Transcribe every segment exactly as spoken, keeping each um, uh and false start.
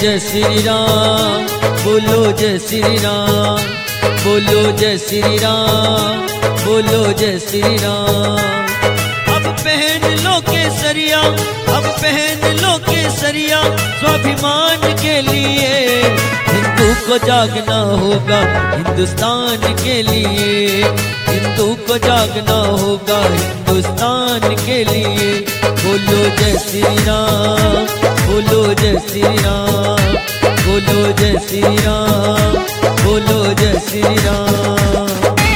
जय श्री राम, बोलो जय श्री राम, बोलो जय श्री राम, बोलो जय श्री राम। अब पहन लो केसरिया, अब पहन लो केसरिया, स्वाभिमान के लिए हिंदू को जागना होगा, हिंदुस्तान के लिए हिंदू को जागना होगा, हिंदुस्तान के लिए। बोलो जय श्री राम, बोलो जय श्री राम, बोलो जय श्री राम, बोलो जय श्री राम।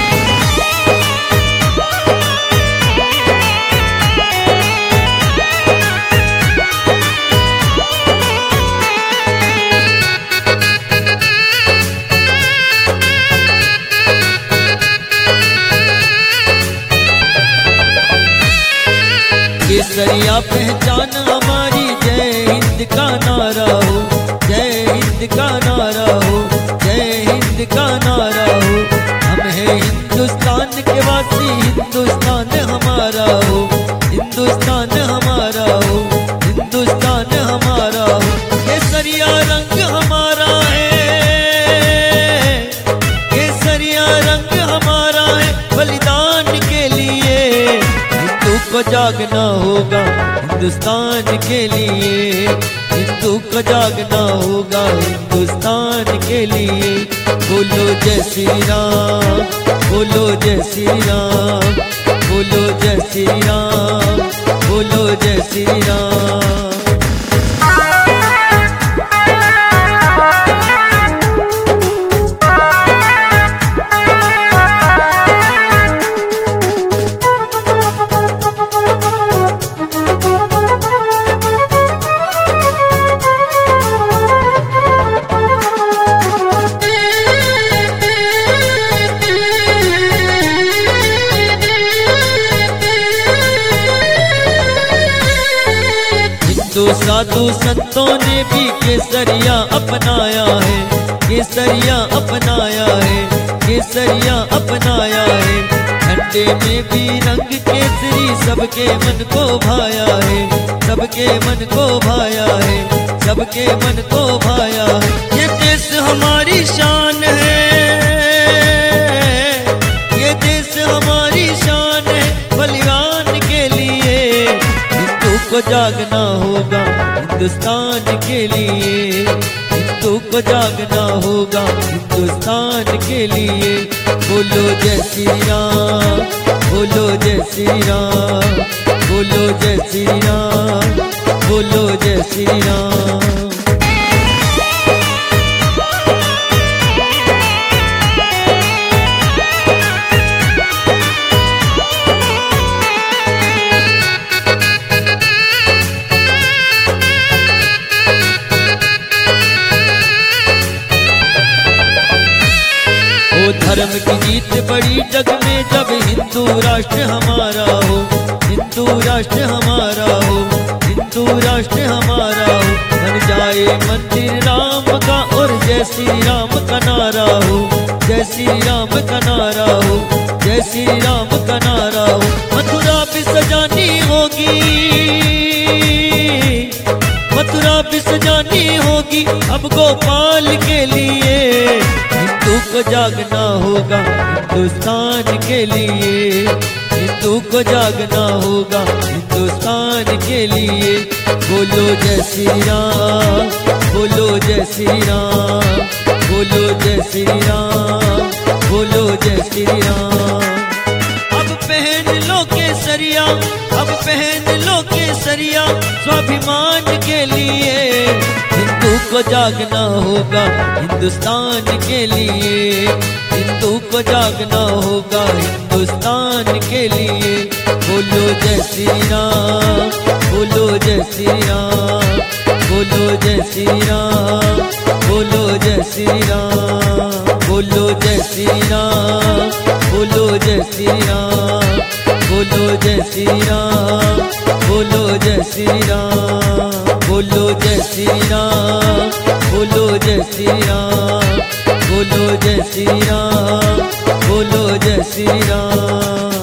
केसरिया पहचान हमारी, जय हिंद का नारा हो, जय हिंद का नारा हो, जय हिंद का नारा हो। हम हैं हिंदुस्तान के वासी, हिंदुस्तान हमारा हो, हिंदुस्तान हमारा हो, हिंदुस्तान हमारा हो। केसरिया रंग हमारा है, केसरिया रंग हमारा है, बलिदान के लिए हिंदू को जागना होगा, हिंदुस्तान के लिए हिंदू को जागना होगा, हिंदुस्तान के लिए। बोलो जय श्री राम, बोलो जय श्री राम, बोलो जय श्री राम, बोलो जय श्री राम। साधु संतों ने भी केसरिया अपनाया है, केसरिया अपनाया है, केसरिया अपनाया है। ठंडे में भी रंग केसरी सबके मन को भाया है, सबके मन को भाया है, सबके मन को भाया है। ये देश हमारी शान है, ये देश हमारी शान है, बलिदान के लिए हिंदू को जागना होगा, हिंदुस्तान के लिए हिंदू को जागना होगा, हिंदुस्तान के लिए। बोलो जय श्री राम, बोलो जय श्री राम, बोलो जय श्री राम, बोलो जय श्री राम। धर्म की जीत बड़ी जग में जब हिंदू राष्ट्र हमारा हो, हिंदू राष्ट्र हमारा हो, हिंदू राष्ट्र हमारा हो। बन जाए मंदिर राम का और जय श्री राम का नारा हो, जय श्री राम का नारा हो, जय श्री राम का नारा हो। मथुरा भी सजानी होगी, मथुरा भी सजानी होगी अब गोपाल के लिए। हिंदू को जागना होगा, हिंदुस्तान के लिए हिंदू को जागना होगा, हिंदुस्तान के लिए। बोलो जय श्री राम, बोलो जय श्री राम, बोलो जय श्री राम, बोलो जय श्री राम। अब पहन लो केसरिया, अब पहन लो केसरिया, स्वाभिमान के लिए हिंदू को जागना होगा, हिंदुस्तान के लिए हिंदू को जागना होगा, हिंदुस्तान के लिए। बोलो जय श्री राम, बोलो जय श्री राम, बोलो जय श्री राम, बोलो जय श्री राम, बोलो जय श्री राम, बोलो जय श्री राम, बोलो जय श्री राम, बोलो जय श्री राम, बोलो जय श्री राम, बोलो जय श्री राम, बोलो जय श्री राम, बोलो जय श्री राम।